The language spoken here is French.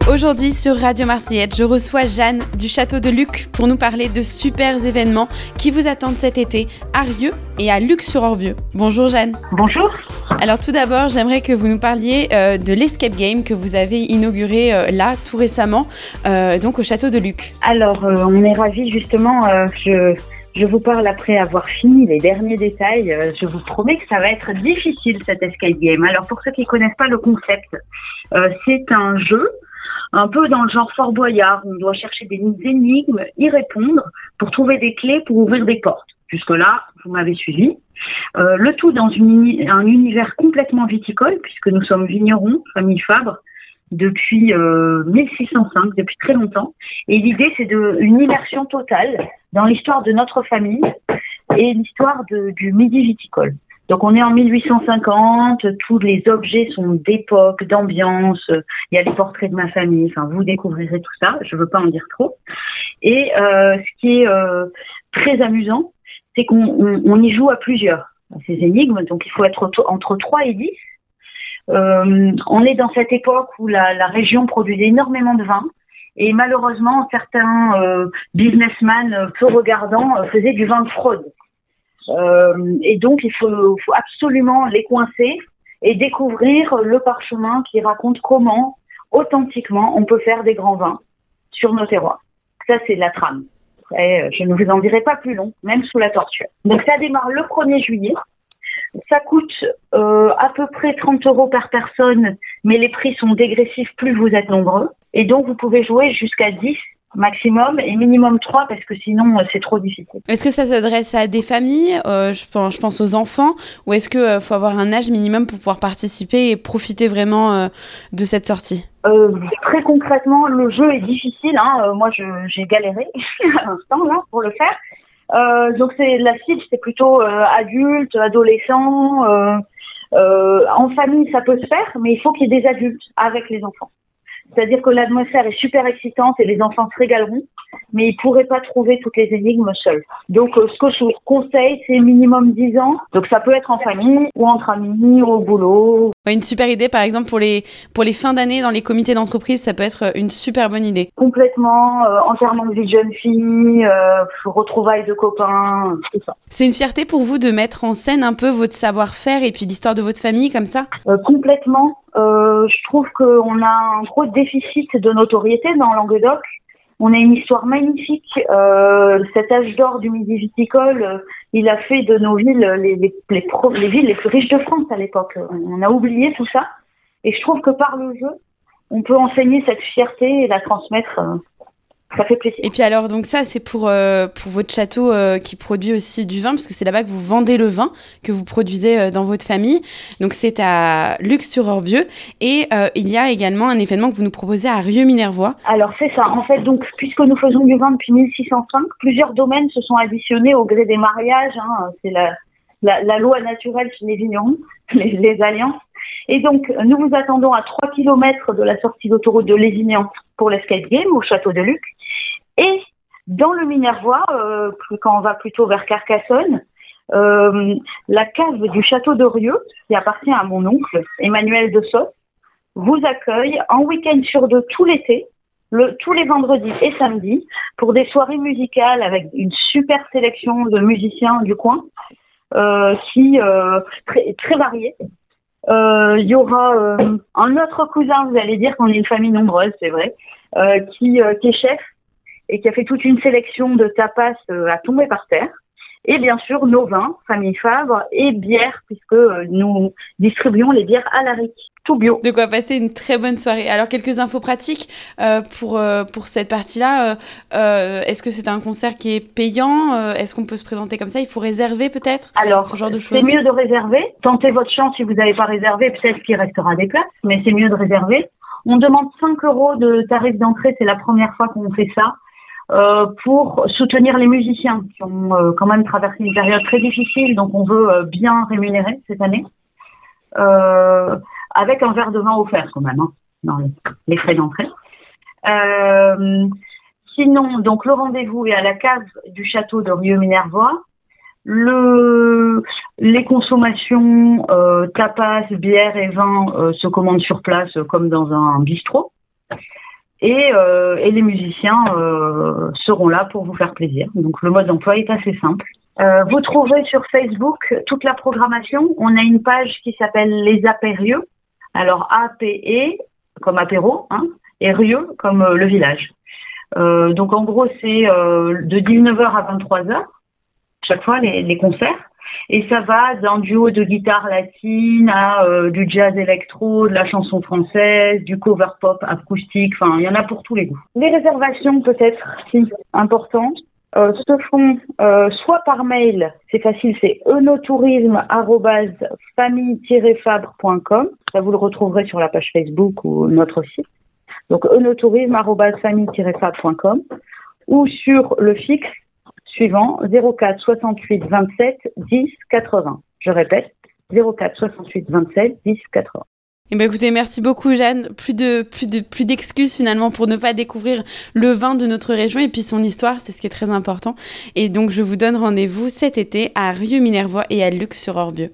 Aujourd'hui sur Radio Marseillette, je reçois Jeanne du Château de Luc pour nous parler de super événements qui vous attendent cet été à Rieux et à Luc-sur-Orbieu. Bonjour Jeanne. Bonjour. Alors tout d'abord, j'aimerais que vous nous parliez de l'Escape Game que vous avez inauguré là tout récemment, donc au Château de Luc. Alors on est ravis justement, je vous parle après avoir fini les derniers détails. Je vous promets que ça va être difficile cet Escape Game. Alors pour ceux qui connaissent pas le concept, c'est un jeu un peu dans le genre Fort Boyard. On doit chercher des énigmes, y répondre pour trouver des clés pour ouvrir des portes. Jusque-là, vous m'avez suivi. Le tout dans un univers complètement viticole, puisque nous sommes vignerons, famille Fabre, depuis 1605, depuis très longtemps. Et l'idée, c'est une immersion totale dans l'histoire de notre famille et l'histoire du midi viticole. Donc on est en 1850, tous les objets sont d'époque, d'ambiance, il y a les portraits de ma famille, enfin vous découvrirez tout ça, je veux pas en dire trop. Et ce qui est très amusant, c'est qu'on y joue à plusieurs, ces énigmes, donc il faut être entre 3 et 10. On est dans cette époque où la région produisait énormément de vin et malheureusement certains businessmen peu regardants faisaient du vin de fraude. Et donc il faut absolument les coincer et découvrir le parchemin qui raconte comment authentiquement on peut faire des grands vins sur nos terroirs. Ça c'est la trame. Et je ne vous en dirai pas plus long, même sous la torture. Donc ça démarre le 1er juillet. Ça coûte à peu près 30 € par personne, mais les prix sont dégressifs plus vous êtes nombreux. Et donc vous pouvez jouer jusqu'à 10 maximum et minimum 3 parce que sinon c'est trop difficile. Est-ce que ça s'adresse à des familles, je pense aux enfants, ou est-ce qu'il faut avoir un âge minimum pour pouvoir participer et profiter vraiment de cette sortie ? Très concrètement, le jeu est difficile. Moi, j'ai galéré à l'instant là pour le faire. Donc la cible, c'est plutôt adultes, adolescents. En famille, ça peut se faire, mais il faut qu'il y ait des adultes avec les enfants. C'est-à-dire que l'atmosphère est super excitante et les enfants se régaleront, mais ils pourraient pas trouver toutes les énigmes seuls. Donc, ce que je vous conseille, c'est minimum 10 ans. Donc, ça peut être en famille ou entre amis ou au boulot. Une super idée, par exemple, pour les fins d'année dans les comités d'entreprise, ça peut être une super bonne idée. Complètement, enterrement de vie de jeune fille, retrouvailles de copains, tout ça. C'est une fierté pour vous de mettre en scène un peu votre savoir-faire et puis l'histoire de votre famille comme ça ? Complètement. Je trouve qu'on a un gros déficit de notoriété dans Languedoc. On a une histoire magnifique. Cet âge d'or du midi viticole, il a fait de nos villes les villes les plus riches de France à l'époque. On a oublié tout ça. Et je trouve que par le jeu, on peut enseigner cette fierté et la transmettre. Ça fait plaisir. Et puis alors, donc ça, c'est pour votre château qui produit aussi du vin, parce que c'est là-bas que vous vendez le vin que vous produisez dans votre famille. Donc c'est à Luc-sur-Orbieu. Et il y a également un événement que vous nous proposez à Rieux-Minervois. Alors c'est ça. En fait, donc puisque nous faisons du vin depuis 1605, plusieurs domaines se sont additionnés au gré des mariages. C'est la loi naturelle chez les vignerons, les alliances. Et donc, nous vous attendons à 3 km de la sortie d'autoroute de Lézignan pour l'Escape Game au Château de Luc. Et dans le Minervois, quand on va plutôt vers Carcassonne, la cave du Château de Rieux, qui appartient à mon oncle, Emmanuel de Sauce, vous accueille en week-end sur 2 tout l'été, tous les vendredis et samedis, pour des soirées musicales avec une super sélection de musiciens du coin, très variés. Il y aura un autre cousin, vous allez dire qu'on est une famille nombreuse, c'est vrai, qui est chef et qui a fait toute une sélection de tapas à tomber par terre. Et bien sûr, nos vins, famille Fabre, et bières, puisque nous distribuons les bières à Alaric, tout bio. De quoi passer une très bonne soirée. Alors, quelques infos pratiques pour cette partie-là. Est-ce que c'est un concert qui est payant ? Est-ce qu'on peut se présenter comme ça ? Il faut réserver peut-être ? Alors, ce genre de choses. C'est mieux de réserver. Tentez votre chance si vous n'avez pas réservé. Peut-être qu'il restera des places, mais c'est mieux de réserver. On demande 5 € de tarif d'entrée. C'est la première fois qu'on fait ça. Pour soutenir les musiciens qui ont quand même traversé une période très difficile, donc on veut bien rémunérer cette année, avec un verre de vin offert quand même, dans les frais d'entrée. Sinon, donc le rendez-vous est à la cave du château de Rieux-Minervois. Les consommations tapas, bière et vin se commandent sur place comme dans un bistrot. et les musiciens seront là pour vous faire plaisir. Donc le mode d'emploi est assez simple. Vous trouverez sur Facebook toute la programmation. On a une page qui s'appelle Les Apérieux. Alors A-P-E comme apéro, hein, et Rieux comme le village. Donc en gros c'est de 19h à 23h chaque fois les concerts. Et ça va d'un duo de guitare latine à du jazz électro, de la chanson française, du cover pop acoustique, enfin il y en a pour tous les goûts. Les réservations peut-être, si important, se font soit par mail, c'est facile, c'est enotourisme@famille-fabre.com. Ça vous le retrouverez sur la page Facebook ou notre site. Donc enotourisme@famille-fabre.com ou sur le fixe suivant 04 68 27 10 80. Je répète, 04 68 27 10 80. Eh ben écoutez, merci beaucoup Jeanne. Plus d'excuses finalement pour ne pas découvrir le vin de notre région et puis son histoire, c'est ce qui est très important. Et donc je vous donne rendez-vous cet été à Rieux-Minervois et à Lux-sur-Orbieu.